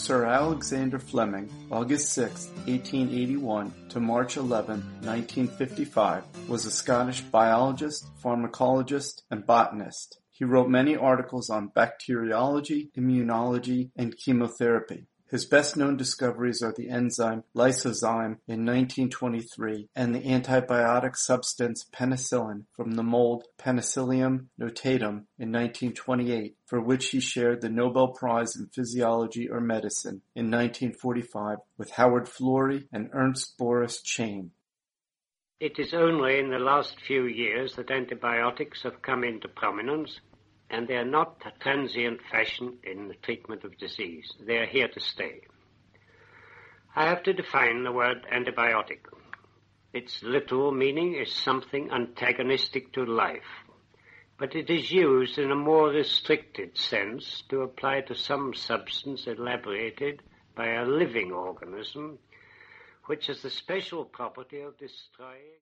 Sir Alexander Fleming, August 6, 1881 to March 11, 1955, was a Scottish biologist, pharmacologist, and botanist. He wrote many articles on bacteriology, immunology, and chemotherapy. His best-known discoveries are the enzyme lysozyme in 1923 and the antibiotic substance penicillin from the mold Penicillium notatum in 1928, for which he shared the Nobel Prize in Physiology or Medicine in 1945 with Howard Florey and Ernst Boris Chain. It is only in the last few years that antibiotics have come into prominence, and they are not a transient fashion in the treatment of disease. They are here to stay. I have to define the word antibiotic. Its literal meaning is something antagonistic to life, but it is used in a more restricted sense to apply to some substance elaborated by a living organism, which has the special property of destroying